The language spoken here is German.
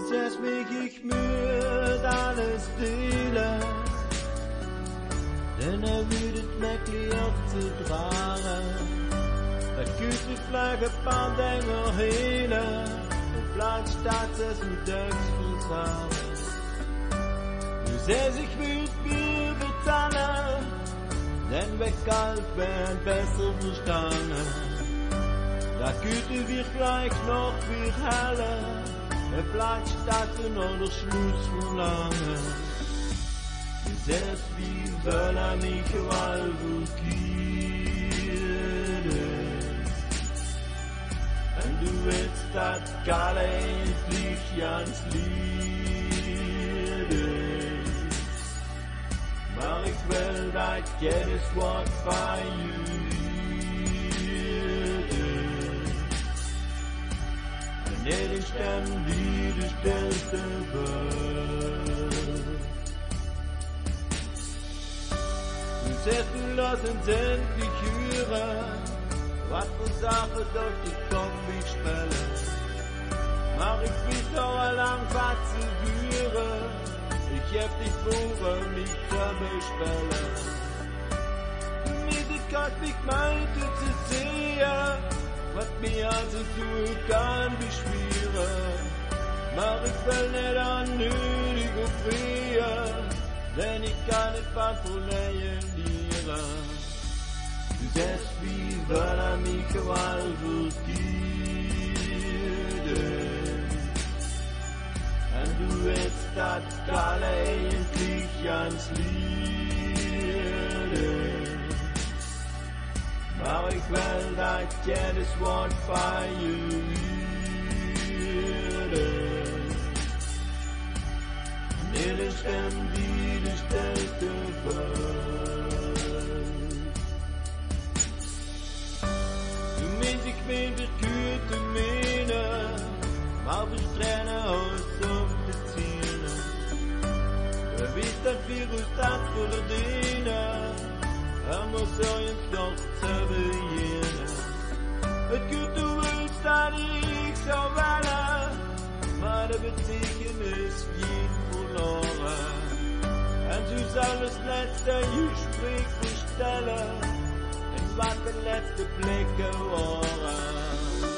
Zes mich ich müd alles delen, denn würdet mich auch zu tragen. Da gute Flagge von deiner Hele, und bleibt statt es mit Döchsfußhaben. Du sehst, ich will bezahlen, denn wegkalt werden besser verstanden. Da Güte wird gleich noch wie heller, bleibt statt oder Schluss von lange. Du sehst, wie Wöller mich überall und du willst das Galle endlich ans Lied. Maar ik wil dat jedes Wort verjüdet. En jede Stimme, die de stillste wird. Und setzen lassen endlich hören, was für Sache durch die Kopf ich spelle. Maar ik weiß doch lang was zu führen. Ich hab dich vor, mich zu bestellen. Mit der Gott, ich meinte zu sehen, was mir also tun kann, beschweren. Maar ich will nicht unnötig aufreden, denn ich kann nicht was verlieren. Du siehst, wie Wörter mich überall vergeben. Und du willst das Galle endlich ans Lied. Maar ich will, dass jedes Wort verjüdet. Und jede Stimme, die de stillste wird. Du meinst, ich bin verkürte Miene, maar verstrennen aus um die Ziele. Wer weiß, das Virus das verdienen, muss uns doch zu beginnen. Het gut, du willst, dass ich so welle, maar de Betekenis geht verloren. Und du sollst das letzte Gespräch bestellen, in was der letzte Blick geworden.